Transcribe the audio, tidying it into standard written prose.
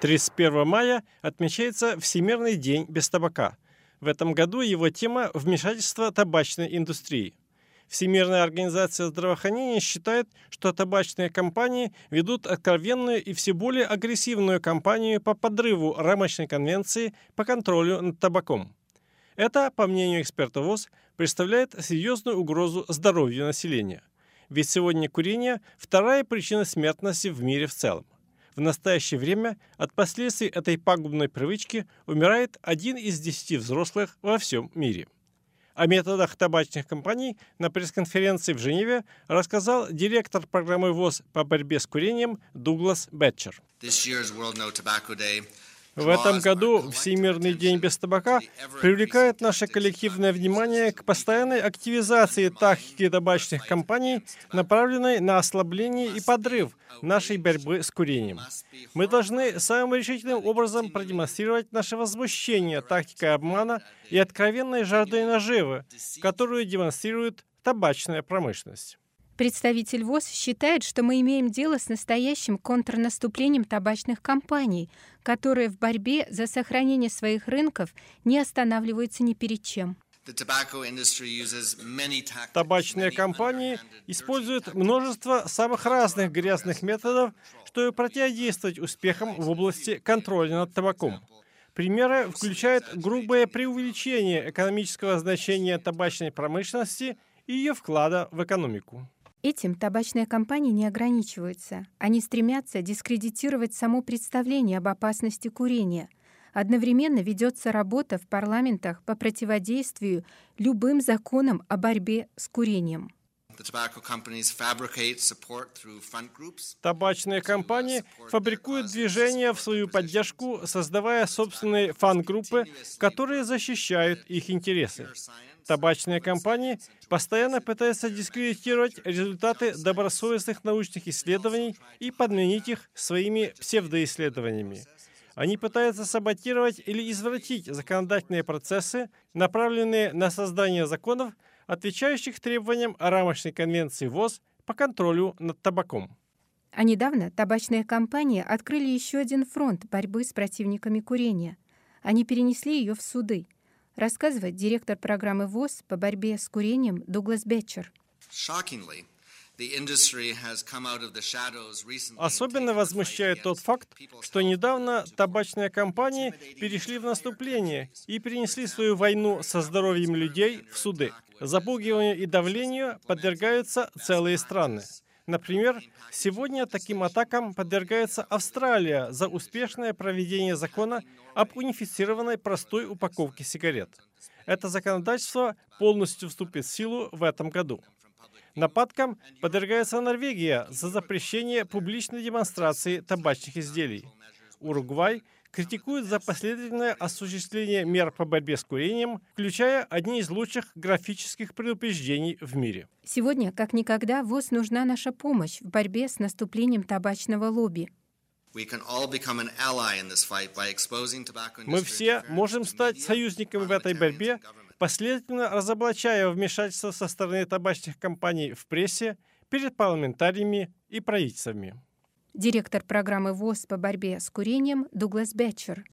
31 мая отмечается Всемирный день без табака. В этом году его тема – вмешательство табачной индустрии. Всемирная организация здравоохранения считает, что табачные компании ведут откровенную и все более агрессивную кампанию по подрыву рамочной конвенции по контролю над табаком. Это, по мнению экспертов ВОЗ, представляет серьезную угрозу здоровью населения. Ведь сегодня курение – вторая причина смертности в мире в целом. В настоящее время от последствий этой пагубной привычки умирает 1 из 10 взрослых во всем мире. О методах табачных компаний на пресс-конференции в Женеве рассказал директор программы ВОЗ по борьбе с курением Дуглас Бетчер. В этом году Всемирный день без табака привлекает наше коллективное внимание к постоянной активизации тактики табачных компаний, направленной на ослабление и подрыв нашей борьбы с курением. Мы должны самым решительным образом продемонстрировать наше возмущение тактикой обмана и откровенной жаждой наживы, которую демонстрирует табачная промышленность. Представитель ВОЗ считает, что мы имеем дело с настоящим контрнаступлением табачных компаний, которые в борьбе за сохранение своих рынков не останавливаются ни перед чем. Табачные компании используют множество самых разных грязных методов, чтобы противодействовать успехам в области контроля над табаком. Примеры включают грубое преувеличение экономического значения табачной промышленности и ее вклада в экономику. Этим табачные компании не ограничиваются. Они стремятся дискредитировать само представление об опасности курения. Одновременно ведется работа в парламентах по противодействию любым законам о борьбе с курением. Табачные компании фабрикуют движения в свою поддержку, создавая собственные фан-группы, которые защищают их интересы. Табачные компании постоянно пытаются дискредитировать результаты добросовестных научных исследований и подменить их своими псевдоисследованиями. Они пытаются саботировать или извратить законодательные процессы, направленные на создание законов, отвечающих требованиям рамочной конвенции ВОЗ по контролю над табаком. А недавно табачные компании открыли еще один фронт борьбы с противниками курения. Они перенесли ее в суды, рассказывает директор программы ВОЗ по борьбе с курением Дуглас Бетчер. Особенно возмущает тот факт, что недавно табачные компании перешли в наступление и перенесли свою войну со здоровьем людей в суды. Запугиванию и давлению подвергаются целые страны. Например, сегодня таким атакам подвергается Австралия за успешное проведение закона об унифицированной простой упаковке сигарет. Это законодательство полностью вступит в силу в этом году. Нападкам подвергается Норвегия за запрещение публичной демонстрации табачных изделий. Уругвай критикует за последовательное осуществление мер по борьбе с курением, включая одни из лучших графических предупреждений в мире. Сегодня, как никогда, ВОЗ нужна наша помощь в борьбе с наступлением табачного лобби. Мы все можем стать союзниками в этой борьбе, последовательно разоблачая вмешательство со стороны табачных компаний в прессе, перед парламентариями и правительствами. Директор программы ВОЗ по борьбе с курением Дуглас Бетчер.